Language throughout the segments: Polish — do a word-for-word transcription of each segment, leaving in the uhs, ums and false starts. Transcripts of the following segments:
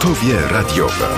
Pogotowie radiowe.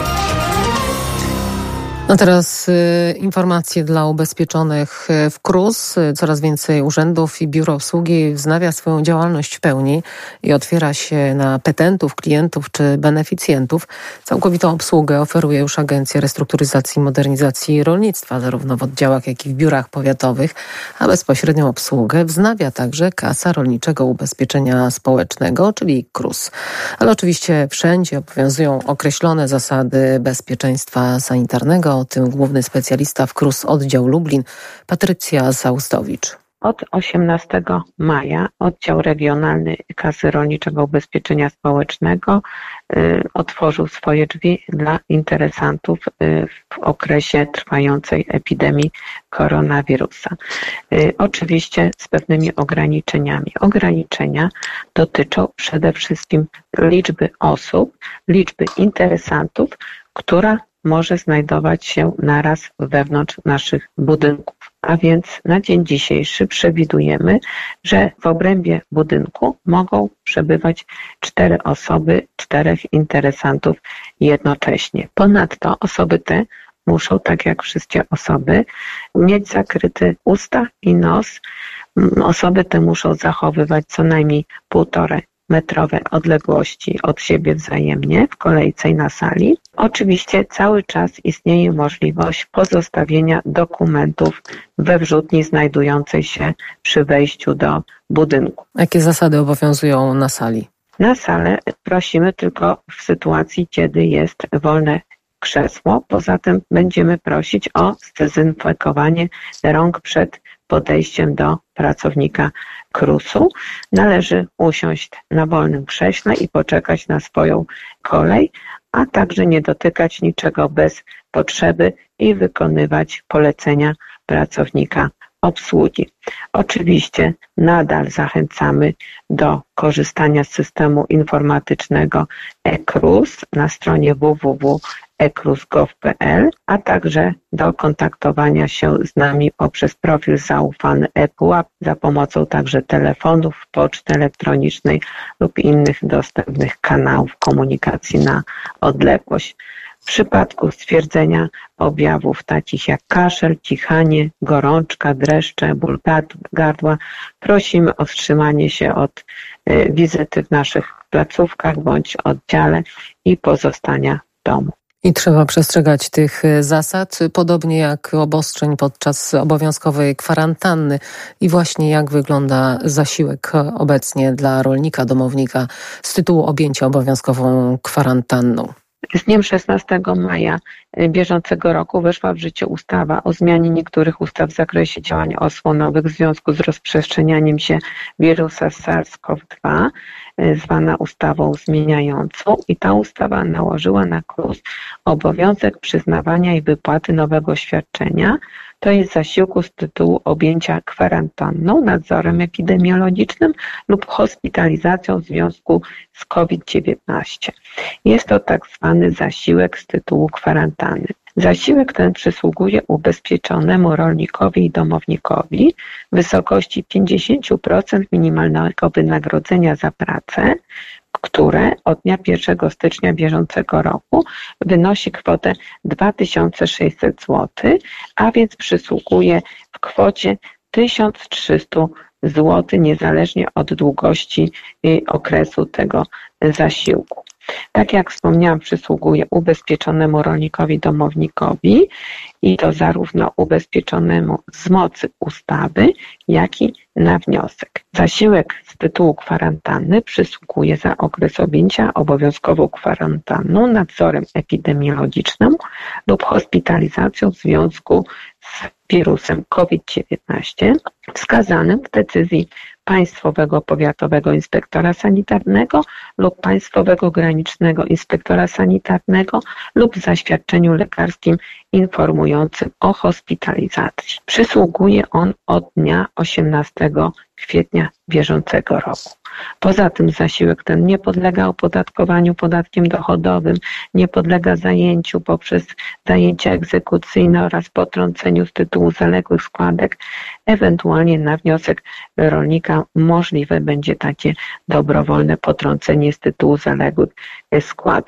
No teraz y, informacje dla ubezpieczonych w K R U S. Coraz więcej urzędów i biur obsługi wznawia swoją działalność w pełni i otwiera się na petentów, klientów czy beneficjentów. Całkowitą obsługę oferuje już Agencja Restrukturyzacji i Modernizacji Rolnictwa, zarówno w oddziałach, jak i w biurach powiatowych, a bezpośrednią obsługę wznawia także Kasa Rolniczego Ubezpieczenia Społecznego, czyli K R U S. Ale oczywiście wszędzie obowiązują określone zasady bezpieczeństwa sanitarnego. O tym główny specjalista w K R U S Oddział Lublin, Patrycja Saustowicz. Od osiemnastego maja Oddział Regionalny Kasy Rolniczego Ubezpieczenia Społecznego y, otworzył swoje drzwi dla interesantów y, w okresie trwającej epidemii koronawirusa. Y, oczywiście z pewnymi ograniczeniami. Ograniczenia dotyczą przede wszystkim liczby osób, liczby interesantów, która może znajdować się naraz wewnątrz naszych budynków. A więc na dzień dzisiejszy przewidujemy, że w obrębie budynku mogą przebywać cztery osoby, czterech interesantów jednocześnie. Ponadto osoby te muszą, tak jak wszystkie osoby, mieć zakryte usta i nos. Osoby te muszą zachowywać co najmniej półtorej metrowe odległości od siebie wzajemnie w kolejce i na sali. Oczywiście cały czas istnieje możliwość pozostawienia dokumentów we wrzutni znajdującej się przy wejściu do budynku. Jakie zasady obowiązują na sali? Na salę prosimy tylko w sytuacji, kiedy jest wolne krzesło. Poza tym będziemy prosić o zdezynfekowanie rąk przed podejściem do pracownika K R U S-u. Należy usiąść na wolnym krześle i poczekać na swoją kolej, a także nie dotykać niczego bez potrzeby i wykonywać polecenia pracownika obsługi. Oczywiście nadal zachęcamy do korzystania z systemu informatycznego e-K R U S na stronie w w w kropka e k r u s kropka gov kropka p l, a także do kontaktowania się z nami poprzez profil zaufany ePUAP za pomocą także telefonów, poczty elektronicznej lub innych dostępnych kanałów komunikacji na odległość. W przypadku stwierdzenia objawów takich jak kaszel, kichanie, gorączka, dreszcze, ból gardła, prosimy o wstrzymanie się od y, wizyty w naszych placówkach bądź oddziale i pozostania w domu. I trzeba przestrzegać tych zasad, podobnie jak obostrzeń podczas obowiązkowej kwarantanny. I właśnie jak wygląda zasiłek obecnie dla rolnika, domownika z tytułu objęcia obowiązkową kwarantanną? Z dniem szesnastego maja bieżącego roku weszła w życie ustawa o zmianie niektórych ustaw w zakresie działań osłonowych w związku z rozprzestrzenianiem się wirusa SARS-CoV dwa, zwana ustawą zmieniającą, i ta ustawa nałożyła na K R U S obowiązek przyznawania i wypłaty nowego świadczenia, to jest zasiłku z tytułu objęcia kwarantanną, nadzorem epidemiologicznym lub hospitalizacją w związku z COVID dziewiętnaście. Jest to tak zwany zasiłek z tytułu kwarantanny. Zasiłek ten przysługuje ubezpieczonemu rolnikowi i domownikowi w wysokości pięćdziesiąt procent minimalnego wynagrodzenia za pracę, które od dnia pierwszego stycznia bieżącego roku wynosi kwotę dwa tysiące sześćset złotych, a więc przysługuje w kwocie tysiąc trzysta złotych niezależnie od długości okresu tego zasiłku. Tak jak wspomniałam, przysługuje ubezpieczonemu rolnikowi, domownikowi i to zarówno ubezpieczonemu z mocy ustawy, jak i na wniosek. Zasiłek z tytułu kwarantanny przysługuje za okres objęcia obowiązkową kwarantanną, nadzorem epidemiologicznym lub hospitalizacją w związku z wirusem COVID dziewiętnaście wskazanym w decyzji Państwowego Powiatowego Inspektora Sanitarnego lub Państwowego Granicznego Inspektora Sanitarnego lub zaświadczeniu lekarskim informującym o hospitalizacji. Przysługuje on od dnia osiemnastego kwietnia bieżącego roku. Poza tym zasiłek ten nie podlega opodatkowaniu podatkiem dochodowym, nie podlega zajęciu poprzez zajęcia egzekucyjne oraz potrąceniu z tytułu zaległych składek. Ewentualnie na wniosek rolnika możliwe będzie takie dobrowolne potrącenie z tytułu zaległych składek.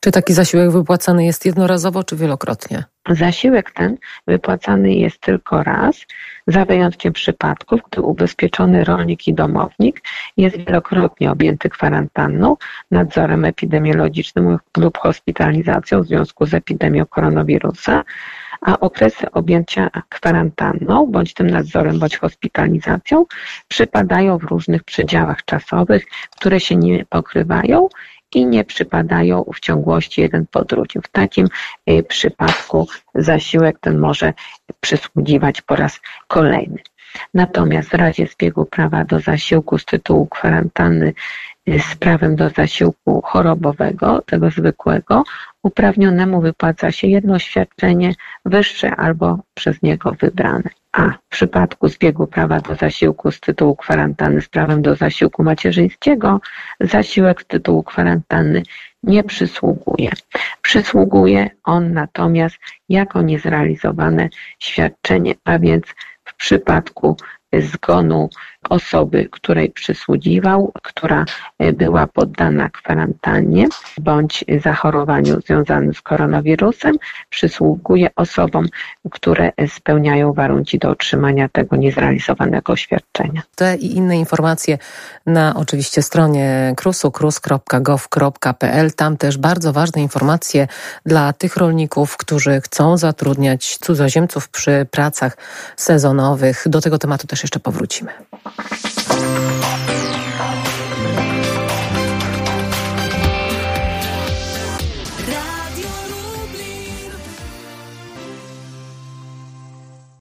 Czy taki zasiłek wypłacany jest jednorazowo czy wielokrotnie? Zasiłek ten wypłacany jest tylko raz, za wyjątkiem przypadków, gdy ubezpieczony rolnik i domownik jest wielokrotnie objęty kwarantanną, nadzorem epidemiologicznym lub hospitalizacją w związku z epidemią koronawirusa, a okresy objęcia kwarantanną, bądź tym nadzorem, bądź hospitalizacją przypadają w różnych przedziałach czasowych, które się nie pokrywają i nie przypadają w ciągłości jeden po drugim. W takim przypadku zasiłek ten może przysługiwać po raz kolejny. Natomiast w razie zbiegu prawa do zasiłku z tytułu kwarantanny z prawem do zasiłku chorobowego, tego zwykłego, uprawnionemu wypłaca się jedno świadczenie wyższe albo przez niego wybrane. A w przypadku zbiegu prawa do zasiłku z tytułu kwarantanny z prawem do zasiłku macierzyńskiego, zasiłek z tytułu kwarantanny nie przysługuje. Przysługuje on natomiast jako niezrealizowane świadczenie, a więc w przypadku zgonu osoby, której przysługiwał, która była poddana kwarantannie bądź zachorowaniu związanym z koronawirusem, przysługuje osobom, które spełniają warunki do otrzymania tego niezrealizowanego świadczenia. Te i inne informacje na oczywiście stronie krusu, krus kropka gov kropka p l. Tam też bardzo ważne informacje dla tych rolników, którzy chcą zatrudniać cudzoziemców przy pracach sezonowych. Do tego tematu też jeszcze powrócimy.